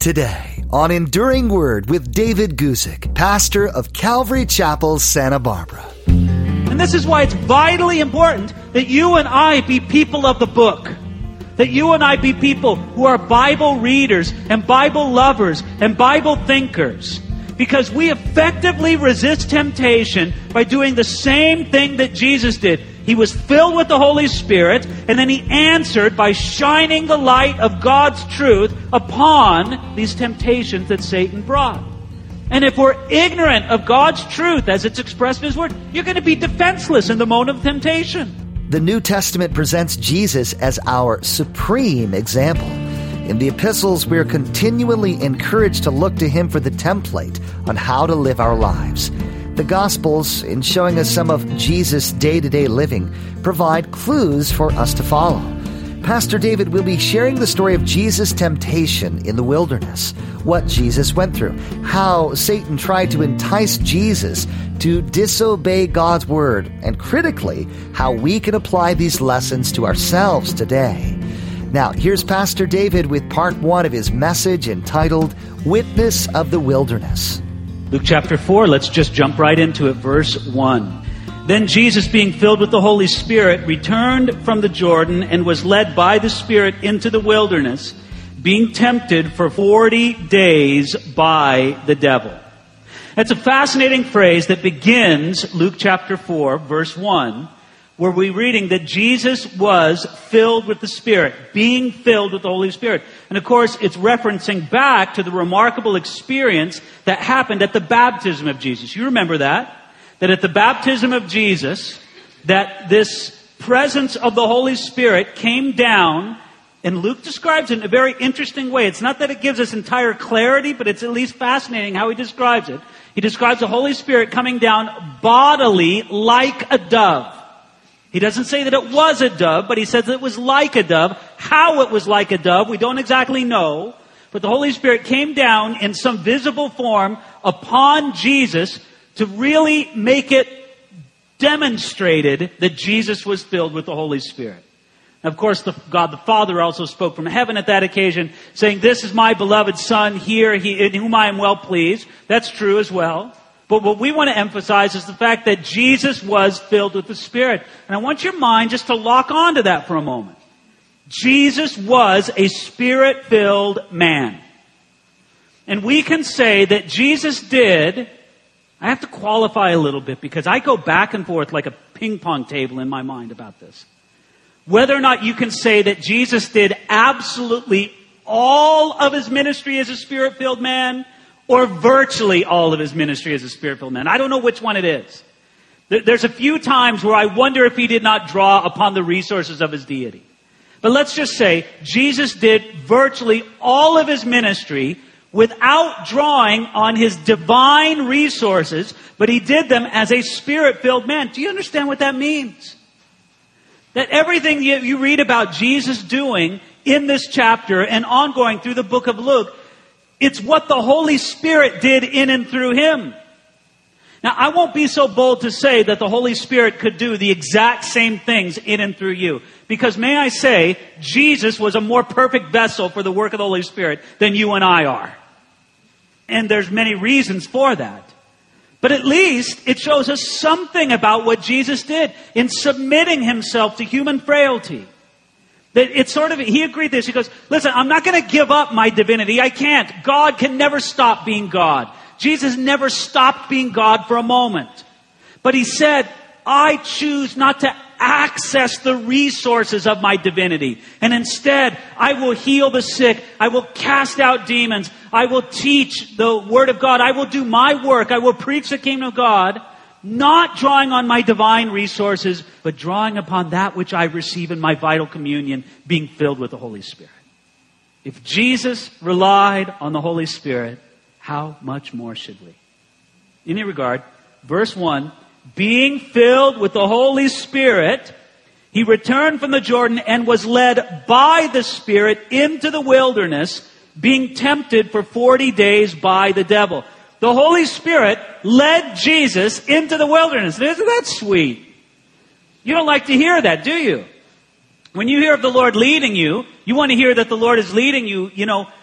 Today on Enduring Word with David Guzik, pastor of Calvary Chapel, Santa Barbara. And this is why it's vitally important that you and I be people of the book. That you and I be people who are Bible readers and Bible lovers and Bible thinkers. Because we effectively resist temptation by doing the same thing that Jesus did. He was filled with the Holy Spirit, and then He answered by shining the light of God's truth upon these temptations that Satan brought. And if we're ignorant of God's truth as it's expressed in His Word, you're going to be defenseless in the moment of temptation. The New Testament presents Jesus as our supreme example. In the epistles, we're continually encouraged to look to Him for the template on how to live our lives. The Gospels, in showing us some of Jesus' day-to-day living, provide clues for us to follow. Pastor David will be sharing the story of Jesus' temptation in the wilderness, what Jesus went through, how Satan tried to entice Jesus to disobey God's word, and critically, how we can apply these lessons to ourselves today. Now, here's Pastor David with part 1 of his message entitled, Witness of the Wilderness. Luke chapter 4, let's just jump right into it, verse 1. Then Jesus, being filled with the Holy Spirit, returned from the Jordan and was led by the Spirit into the wilderness, being tempted for 40 days by the devil. That's a fascinating phrase that begins Luke chapter 4, verse 1, where we're reading that Jesus was filled with the Spirit, being filled with the Holy Spirit. And of course, it's referencing back to the remarkable experience that happened at the baptism of Jesus. You remember that? That at the baptism of Jesus, that this presence of the Holy Spirit came down, and Luke describes it in a very interesting way. It's not that it gives us entire clarity, but it's at least fascinating how he describes it. He describes the Holy Spirit coming down bodily like a dove. He doesn't say that it was a dove, but he says that it was like a dove. How it was like a dove, we don't exactly know. But the Holy Spirit came down in some visible form upon Jesus to really make it demonstrated that Jesus was filled with the Holy Spirit. Of course, God the Father also spoke from heaven at that occasion, saying, "This is my beloved Son, here, in whom I am well pleased." That's true as well. But what we want to emphasize is the fact that Jesus was filled with the Spirit. And I want your mind just to lock onto that for a moment. Jesus was a Spirit-filled man. And we can say that Jesus did, I have to qualify a little bit because I go back and forth like a ping pong table in my mind about this. Whether or not you can say that Jesus did absolutely all of His ministry as a Spirit-filled man, or virtually all of His ministry as a Spirit-filled man. I don't know which one it is. There's a few times where I wonder if He did not draw upon the resources of His deity. But let's just say Jesus did virtually all of His ministry without drawing on His divine resources, but He did them as a Spirit-filled man. Do you understand what that means? That everything you read about Jesus doing in this chapter and ongoing through the book of Luke, it's what the Holy Spirit did in and through Him. Now, I won't be so bold to say that the Holy Spirit could do the exact same things in and through you. Because may I say, Jesus was a more perfect vessel for the work of the Holy Spirit than you and I are. And there's many reasons for that. But at least it shows us something about what Jesus did in submitting Himself to human frailty. That it's sort of, He agreed this. He goes, listen, I'm not going to give up my divinity. I can't. God can never stop being God. Jesus never stopped being God for a moment. But He said, I choose not to access the resources of my divinity. And instead, I will heal the sick. I will cast out demons. I will teach the Word of God. I will do my work. I will preach the kingdom of God. Not drawing on my divine resources, but drawing upon that which I receive in my vital communion, being filled with the Holy Spirit. If Jesus relied on the Holy Spirit, how much more should we? In any regard, verse 1, being filled with the Holy Spirit, He returned from the Jordan and was led by the Spirit into the wilderness, being tempted for 40 days by the devil. The Holy Spirit led Jesus into the wilderness. Isn't that sweet? You don't like to hear that, do you? When you hear of the Lord leading you, you want to hear that the Lord is leading you,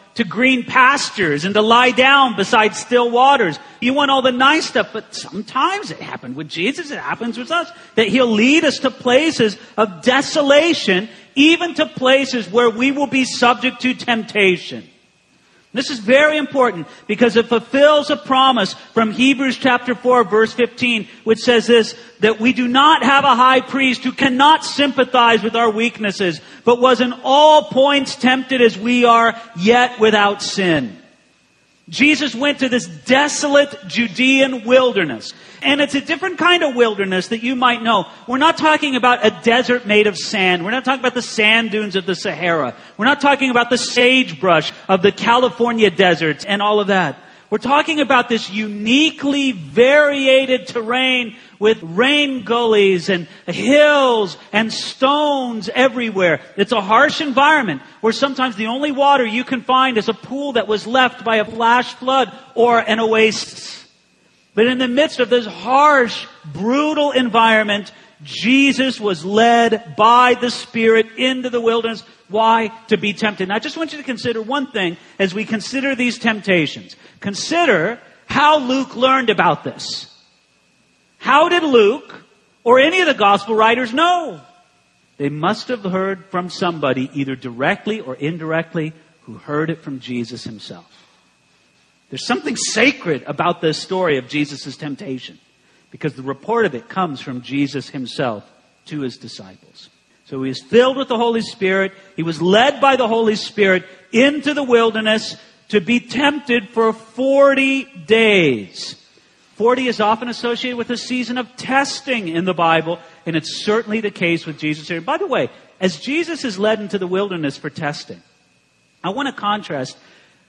to green pastures and to lie down beside still waters. You want all the nice stuff, but sometimes it happened with Jesus, it happens with us, that He'll lead us to places of desolation, even to places where we will be subject to temptation. This is very important because it fulfills a promise from Hebrews chapter 4, verse 15, which says this, that we do not have a high priest who cannot sympathize with our weaknesses, but was in all points tempted as we are, yet without sin. Jesus went to this desolate Judean wilderness. And it's a different kind of wilderness that you might know. We're not talking about a desert made of sand. We're not talking about the sand dunes of the Sahara. We're not talking about the sagebrush of the California deserts and all of that. We're talking about this uniquely variated terrain with rain gullies and hills and stones everywhere. It's a harsh environment where sometimes the only water you can find is a pool that was left by a flash flood or an oasis. But in the midst of this harsh, brutal environment, Jesus was led by the Spirit into the wilderness. Why? To be tempted. And I just want you to consider one thing as we consider these temptations. Consider how Luke learned about this. How did Luke or any of the gospel writers know? They must have heard from somebody, either directly or indirectly, who heard it from Jesus Himself. There's something sacred about this story of Jesus' temptation, because the report of it comes from Jesus Himself to His disciples. So He was filled with the Holy Spirit. He was led by the Holy Spirit into the wilderness to be tempted for 40 days. 40 is often associated with a season of testing in the Bible, and it's certainly the case with Jesus here. By the way, as Jesus is led into the wilderness for testing, I want to contrast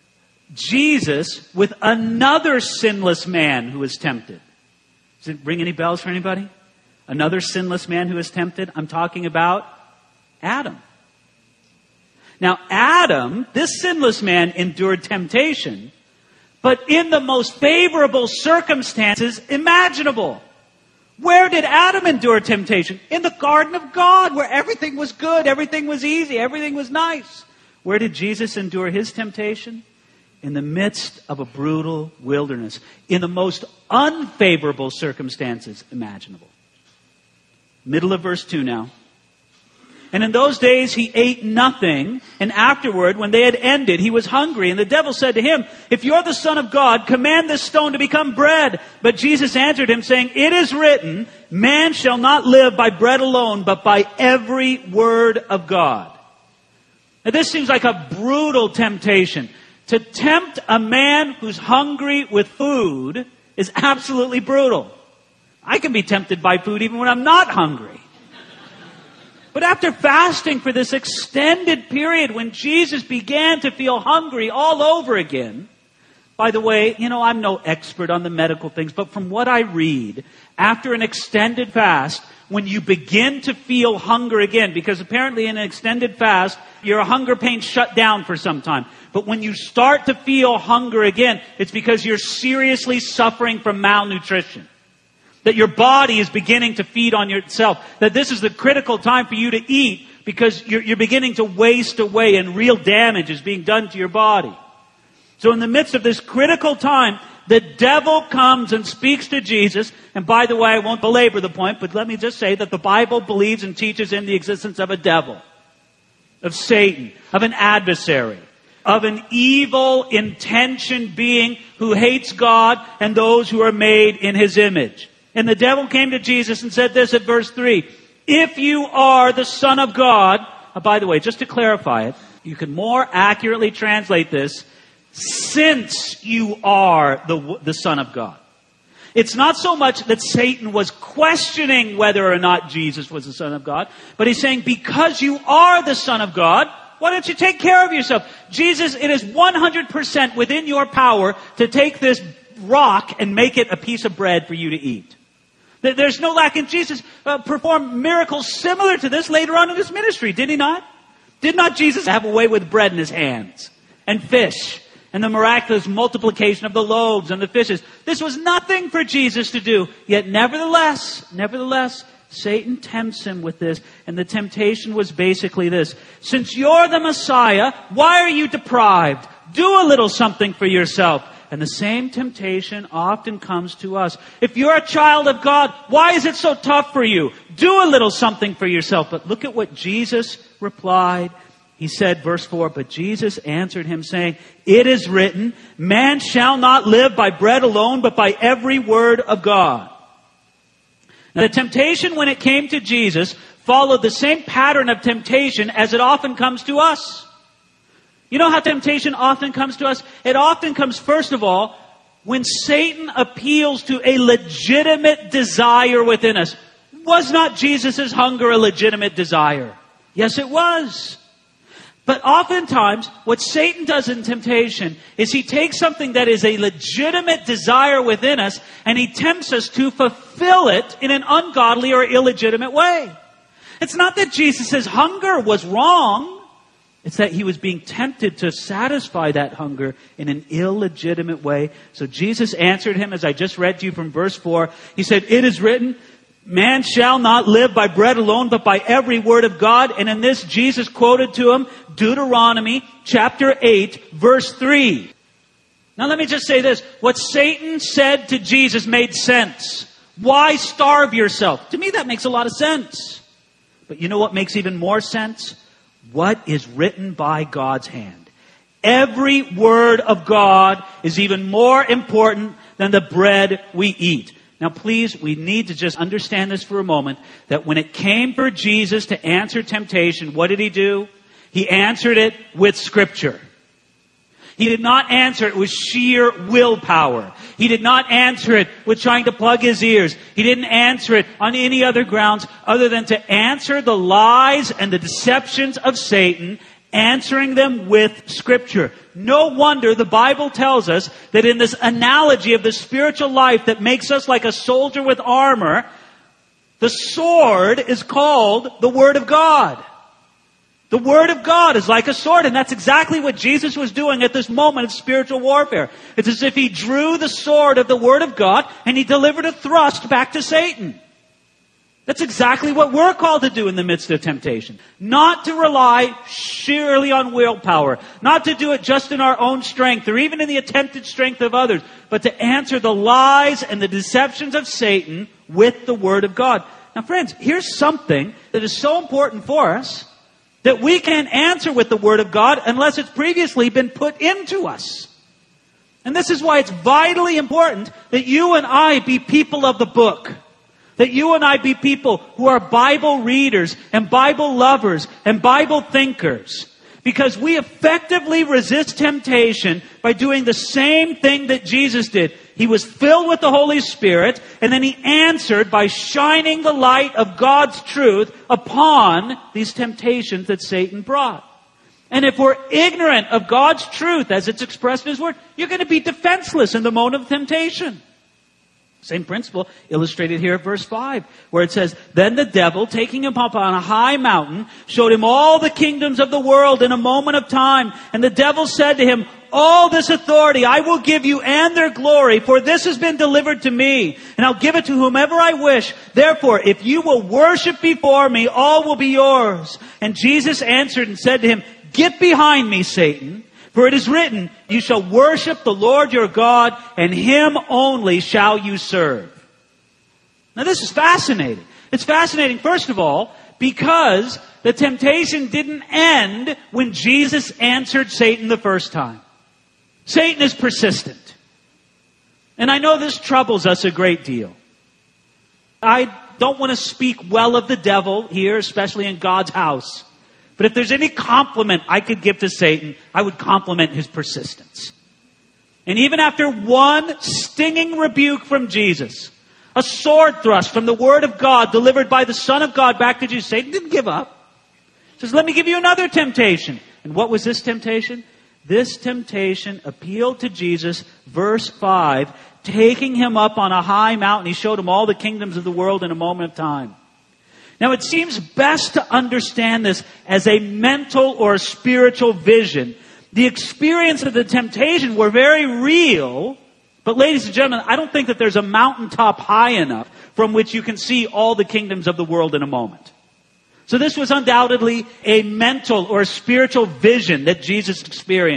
Jesus with another sinless man who was tempted. Does it ring any bells for anybody? Another sinless man who was tempted? I'm talking about Adam. Now, Adam, this sinless man, endured temptation, but in the most favorable circumstances imaginable. Where did Adam endure temptation? In the garden of God, where everything was good, everything was easy, everything was nice. Where did Jesus endure His temptation? In the midst of a brutal wilderness, in the most unfavorable circumstances imaginable. Middle of verse 2 now. And in those days He ate nothing, and afterward, when they had ended, He was hungry. And the devil said to Him, "If you're the Son of God, command this stone to become bread." But Jesus answered Him, saying, "It is written, man shall not live by bread alone, but by every word of God." Now this seems like a brutal temptation. To tempt a man who's hungry with food is absolutely brutal. I can be tempted by food even when I'm not hungry. But after fasting for this extended period, when Jesus began to feel hungry all over again, by the way, I'm no expert on the medical things, but from what I read, after an extended fast, when you begin to feel hunger again, because apparently in an extended fast, your hunger pains shut down for some time. But when you start to feel hunger again, it's because you're seriously suffering from malnutrition. That your body is beginning to feed on yourself. That this is the critical time for you to eat because you're beginning to waste away and real damage is being done to your body. So in the midst of this critical time, the devil comes and speaks to Jesus. And by the way, I won't belabor the point, but let me just say that the Bible believes and teaches in the existence of a devil, of Satan, of an adversary, of an evil intentioned being who hates God and those who are made in His image. And the devil came to Jesus and said this at verse 3, "If you are the Son of God," by the way, just to clarify it, you can more accurately translate this, "since you are the Son of God." It's not so much that Satan was questioning whether or not Jesus was the Son of God, but he's saying, because you are the Son of God, why don't you take care of yourself? Jesus, it is 100% within your power to take this rock and make it a piece of bread for you to eat. There's no lack. And Jesus performed miracles similar to this later on in His ministry, did He not? Did not Jesus have a way with bread in His hands and fish and the miraculous multiplication of the loaves and the fishes? This was nothing for Jesus to do. Yet nevertheless, Satan tempts Him with this. And the temptation was basically this: since you're the Messiah, why are you deprived? Do a little something for yourself. And the same temptation often comes to us. If you're a child of God, why is it so tough for you? Do a little something for yourself. But look at what Jesus replied. He said, verse 4, but Jesus answered him saying, it is written, man shall not live by bread alone, but by every word of God. Now, the temptation when it came to Jesus followed the same pattern of temptation as it often comes to us. You know how temptation often comes to us? It often comes, first of all, when Satan appeals to a legitimate desire within us. Was not Jesus' hunger a legitimate desire? Yes, it was. But oftentimes, what Satan does in temptation is he takes something that is a legitimate desire within us and he tempts us to fulfill it in an ungodly or illegitimate way. It's not that Jesus' hunger was wrong. It's that he was being tempted to satisfy that hunger in an illegitimate way. So Jesus answered him, as I just read to you from verse 4. He said, it is written, man shall not live by bread alone, but by every word of God. And in this, Jesus quoted to him Deuteronomy chapter 8, verse 3. Now let me just say this. What Satan said to Jesus made sense. Why starve yourself? To me, that makes a lot of sense. But you know what makes even more sense? What is written by God's hand. Every word of God is even more important than the bread we eat. Now please, we need to just understand this for a moment, that when it came for Jesus to answer temptation, what did he do? He answered it with Scripture. He did not answer it with sheer willpower. He did not answer it with trying to plug his ears. He didn't answer it on any other grounds other than to answer the lies and the deceptions of Satan, answering them with Scripture. No wonder the Bible tells us that in this analogy of the spiritual life that makes us like a soldier with armor, the sword is called the Word of God. The Word of God is like a sword, and that's exactly what Jesus was doing at this moment of spiritual warfare. It's as if he drew the sword of the Word of God and he delivered a thrust back to Satan. That's exactly what we're called to do in the midst of temptation. Not to rely sheerly on willpower. Not to do it just in our own strength or even in the attempted strength of others. But to answer the lies and the deceptions of Satan with the Word of God. Now friends, here's something that is so important for us that we can't answer with the Word of God unless it's previously been put into us. And this is why it's vitally important that you and I be people of the book. That you and I be people who are Bible readers and Bible lovers and Bible thinkers. Because we effectively resist temptation by doing the same thing that Jesus did. He was filled with the Holy Spirit, and then he answered by shining the light of God's truth upon these temptations that Satan brought. And if we're ignorant of God's truth as it's expressed in His Word, you're going to be defenseless in the moment of temptation. Same principle illustrated here at verse 5, where it says, then the devil, taking him up on a high mountain, showed him all the kingdoms of the world in a moment of time. And the devil said to him, all this authority I will give you and their glory, for this has been delivered to me, and I'll give it to whomever I wish. Therefore, if you will worship before me, all will be yours. And Jesus answered and said to him, get behind me, Satan. For it is written, you shall worship the Lord your God, and Him only shall you serve. Now this is fascinating. It's fascinating, first of all, because the temptation didn't end when Jesus answered Satan the first time. Satan is persistent. And I know this troubles us a great deal. I don't want to speak well of the devil here, especially in God's house. But if there's any compliment I could give to Satan, I would compliment his persistence. And even after one stinging rebuke from Jesus, a sword thrust from the Word of God delivered by the Son of God back to Jesus, Satan didn't give up. He says, let me give you another temptation. And what was this temptation? This temptation appealed to Jesus, verse 5, taking him up on a high mountain. He showed him all the kingdoms of the world in a moment of time. Now it seems best to understand this as a mental or a spiritual vision. The experience of the temptation were very real, but ladies and gentlemen, I don't think that there's a mountaintop high enough from which you can see all the kingdoms of the world in a moment. So this was undoubtedly a mental or a spiritual vision that Jesus experienced.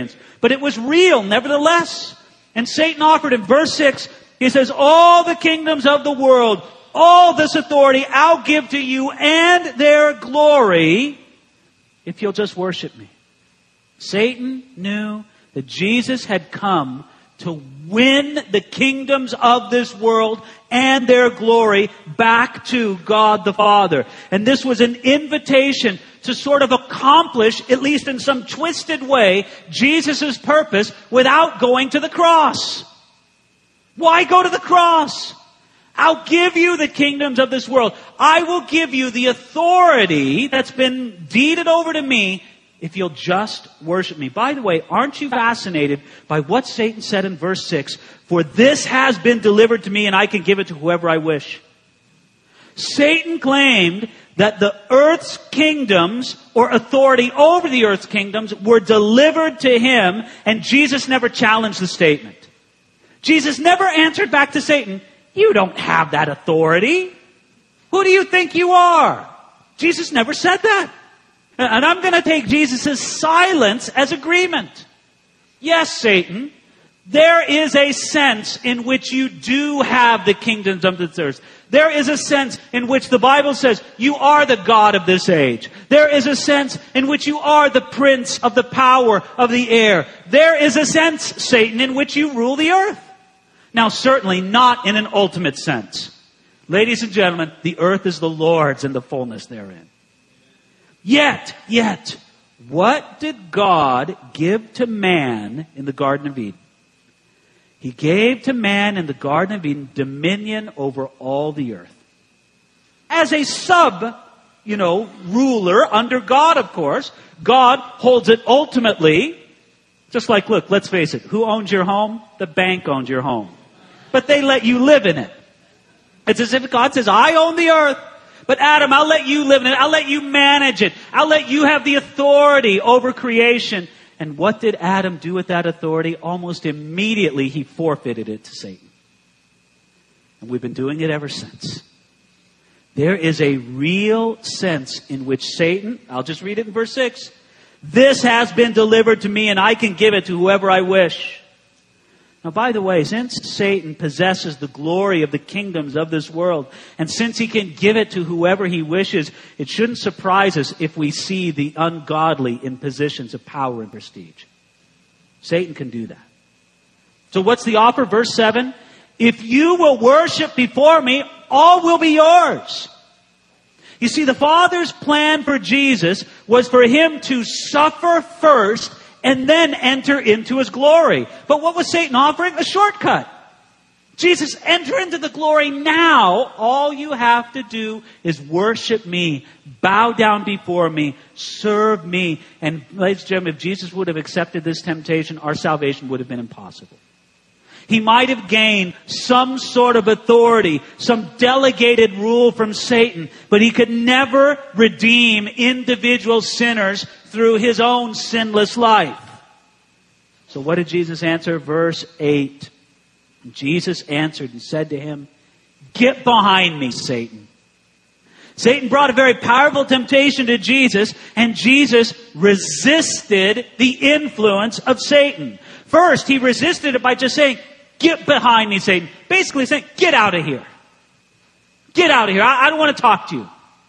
But it was real, nevertheless. And Satan offered in verse 6, he says, all the kingdoms of the world, all this authority I'll give to you and their glory if you'll just worship me. Satan knew that Jesus had come to win the kingdoms of this world and their glory back to God the Father. And this was an invitation to sort of accomplish, at least in some twisted way, Jesus' purpose without going to the cross. Why go to the cross? I'll give you the kingdoms of this world. I will give you the authority that's been deeded over to me if you'll just worship me. By the way, aren't you fascinated by what Satan said in verse 6? For this has been delivered to me and I can give it to whoever I wish. Satan claimed that the earth's kingdoms or authority over the earth's kingdoms were delivered to him, and Jesus never challenged the statement. Jesus never answered back to Satan, you don't have that authority. Who do you think you are? Jesus never said that. And I'm going to take Jesus' silence as agreement. Yes, Satan, there is a sense in which you do have the kingdoms of this earth. There is a sense in which the Bible says you are the God of this age. There is a sense in which you are the prince of the power of the air. There is a sense, Satan, in which you rule the earth. Now, certainly not in an ultimate sense. Ladies and gentlemen, the earth is the Lord's and the fullness therein. Yet, what did God give to man in the Garden of Eden? He gave to man in the Garden of Eden dominion over all the earth. As a ruler under God, of course. God holds it ultimately. Just like, look, let's face it. Who owns your home? The bank owns your home. But they let you live in it. It's as if God says, I own the earth. But Adam, I'll let you live in it. I'll let you manage it. I'll let you have the authority over creation. And what did Adam do with that authority? Almost immediately he forfeited it to Satan. And we've been doing it ever since. There is a real sense in which Satan, I'll just read it in verse 6. This has been delivered to me and I can give it to whoever I wish. Now, by the way, since Satan possesses the glory of the kingdoms of this world, and since he can give it to whoever he wishes, it shouldn't surprise us if we see the ungodly in positions of power and prestige. Satan can do that. So what's the offer? Verse 7, if you will worship before me, all will be yours. You see, the Father's plan for Jesus was for him to suffer first and then enter into his glory. But what was Satan offering? A shortcut. Jesus, enter into the glory now. All you have to do is worship me, bow down before me, serve me. And ladies and gentlemen, if Jesus would have accepted this temptation, our salvation would have been impossible. He might have gained some sort of authority, some delegated rule from Satan, but he could never redeem individual sinners through his own sinless life. So what did Jesus answer? Verse 8. Jesus answered and said to him, get behind me, Satan. Satan brought a very powerful temptation to Jesus, and Jesus resisted the influence of Satan. First, he resisted it by just saying, get behind me, Satan. Basically saying, get out of here. Get out of here. I don't want to talk to you.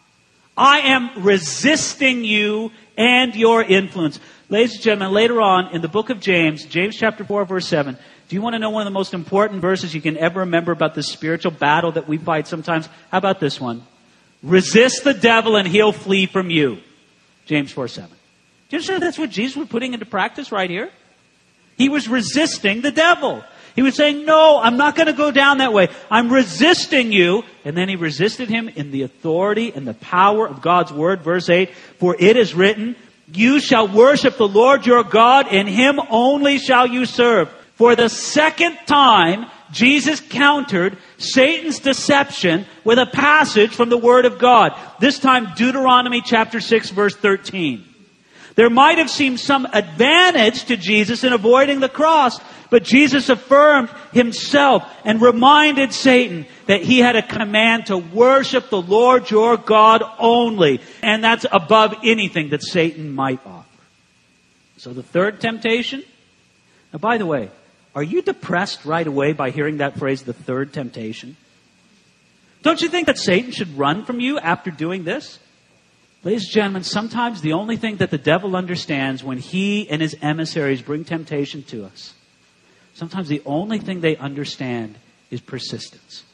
I am resisting you and your influence. Ladies and gentlemen, later on in the book of James, James chapter 4, verse 7, do you want to know one of the most important verses you can ever remember about the spiritual battle that we fight sometimes? How about this one? Resist the devil and he'll flee from you. James 4, 7. Do you know that's what Jesus was putting into practice right here? He was resisting the devil. He was saying, no, I'm not going to go down that way. I'm resisting you. And then he resisted him in the authority and the power of God's word. Verse 8, for it is written, you shall worship the Lord your God, and him only shall you serve. For the second time, Jesus countered Satan's deception with a passage from the Word of God. This time, Deuteronomy chapter 6, verse 13. There might have seemed some advantage to Jesus in avoiding the cross, but Jesus affirmed himself and reminded Satan that he had a command to worship the Lord your God only. And that's above anything that Satan might offer. So the third temptation, Now, by the way, are you depressed right away by hearing that phrase, the third temptation? Don't you think that Satan should run from you after doing this? Ladies and gentlemen, sometimes the only thing that the devil understands when he and his emissaries bring temptation to us, sometimes the only thing they understand is persistence.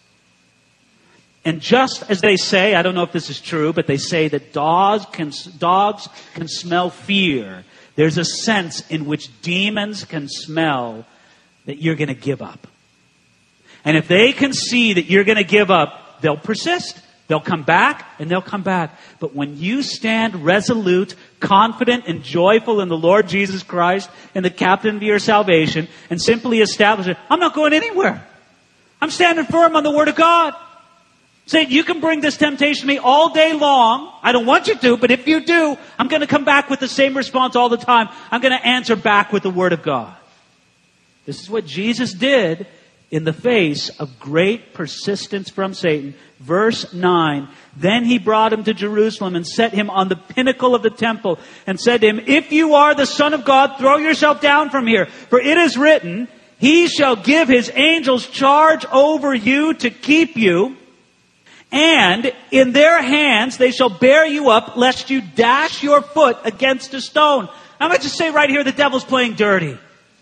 And just as they say, I don't know if this is true, but they say that dogs can smell fear. There's a sense in which demons can smell that you're going to give up. And if they can see that you're going to give up, they'll persist. They'll come back and they'll come back. But when you stand resolute, confident, and joyful in the Lord Jesus Christ and the captain of your salvation and simply establish it, I'm not going anywhere. I'm standing firm on the Word of God. Saying, you can bring this temptation to me all day long. I don't want you to, but if you do, I'm going to come back with the same response all the time. I'm going to answer back with the Word of God. This is what Jesus did in the face of great persistence from Satan. Verse 9, then he brought him to Jerusalem and set him on the pinnacle of the temple and said to him, if you are the Son of God, throw yourself down from here. For it is written, he shall give his angels charge over you to keep you. And in their hands they shall bear you up, lest you dash your foot against a stone. I might just say right here, the devil's playing dirty.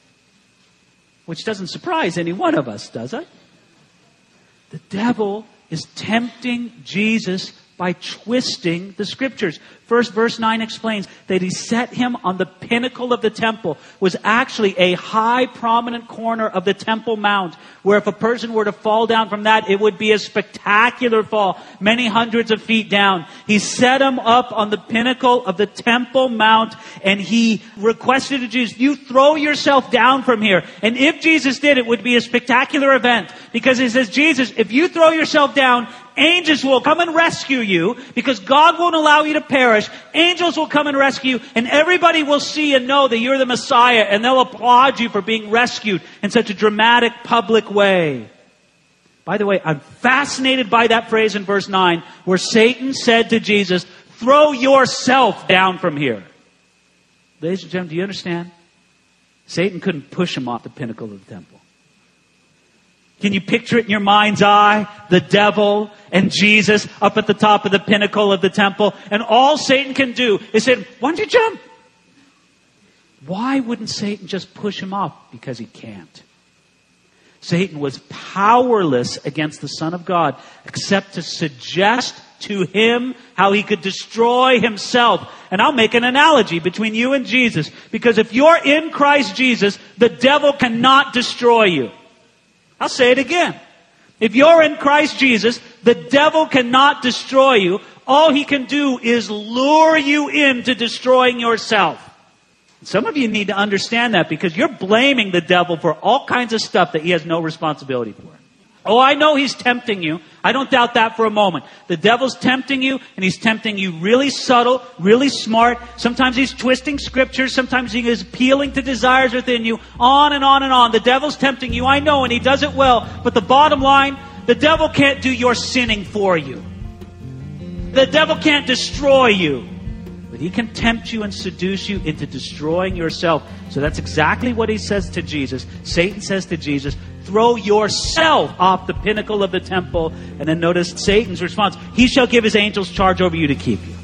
Which doesn't surprise any one of us, does it? The devil is tempting Jesus by twisting the Scriptures. First, verse 9 explains that he set him on the pinnacle of the temple, was actually a high, prominent corner of the Temple Mount, where if a person were to fall down from that, it would be a spectacular fall, many hundreds of feet down. He set him up on the pinnacle of the Temple Mount, and he requested to Jesus, you throw yourself down from here. And if Jesus did, it would be a spectacular event, because he says, Jesus, if you throw yourself down, angels will come and rescue you, because God won't allow you to perish. Angels will come and rescue you, and everybody will see and know that you're the Messiah, and they'll applaud you for being rescued in such a dramatic public way. By the way, I'm fascinated by that phrase in verse 9, where Satan said to Jesus, throw yourself down from here. Ladies and gentlemen, do you understand? Satan couldn't push him off the pinnacle of the temple. Can you picture it in your mind's eye? The devil and Jesus up at the top of the pinnacle of the temple. And all Satan can do is say, why don't you jump? Why wouldn't Satan just push him off? Because he can't. Satan was powerless against the Son of God, except to suggest to him how he could destroy himself. And I'll make an analogy between you and Jesus. Because if you're in Christ Jesus, the devil cannot destroy you. I'll say it again. If you're in Christ Jesus, the devil cannot destroy you. All he can do is lure you into destroying yourself. Some of you need to understand that, because you're blaming the devil for all kinds of stuff that he has no responsibility for. Oh, I know he's tempting you. I don't doubt that for a moment. The devil's tempting you, and he's tempting you really subtle, really smart. Sometimes he's twisting scriptures. Sometimes he is appealing to desires within you. On and on and on. The devil's tempting you, I know, and he does it well. But the bottom line, the devil can't do your sinning for you. The devil can't destroy you. But he can tempt you and seduce you into destroying yourself. So that's exactly what he says to Jesus. Satan says to Jesus, throw yourself off the pinnacle of the temple. And then notice Satan's response. He shall give his angels charge over you to keep you.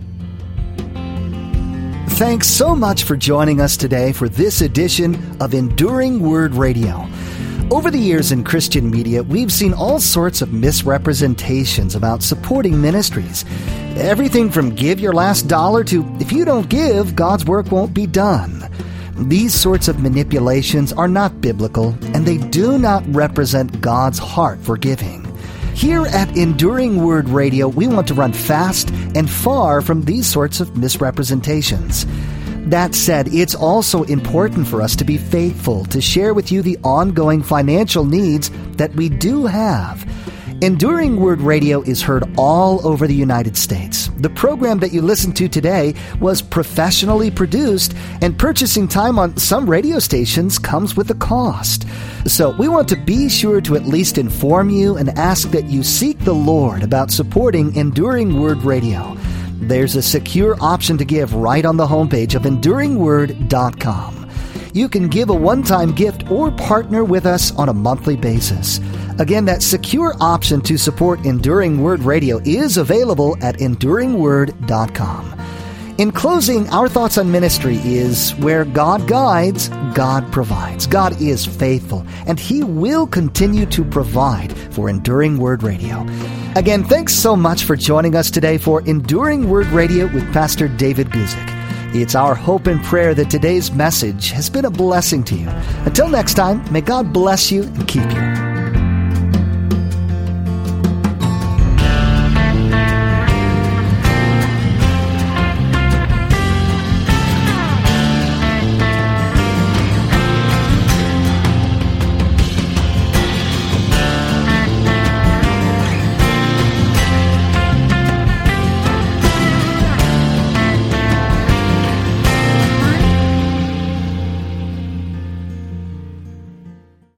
Thanks so much for joining us today for this edition of Enduring Word Radio. Over the years in Christian media, we've seen all sorts of misrepresentations about supporting ministries. Everything from give your last dollar to if you don't give, God's work won't be done. These sorts of manipulations are not biblical, and they do not represent God's heart for giving. Here at Enduring Word Radio, we want to run fast and far from these sorts of misrepresentations. That said, it's also important for us to be faithful to share with you the ongoing financial needs that we do have. Enduring Word Radio is heard all over the United States. The program that you listen to today was professionally produced, and purchasing time on some radio stations comes with a cost. So we want to be sure to at least inform you and ask that you seek the Lord about supporting Enduring Word Radio. There's a secure option to give right on the homepage of EnduringWord.com. You can give a one-time gift or partner with us on a monthly basis. Again, that secure option to support Enduring Word Radio is available at EnduringWord.com. In closing, our thoughts on ministry is where God guides, God provides. God is faithful, and He will continue to provide for Enduring Word Radio. Again, thanks so much for joining us today for Enduring Word Radio with Pastor David Guzik. It's our hope and prayer that today's message has been a blessing to you. Until next time, may God bless you and keep you.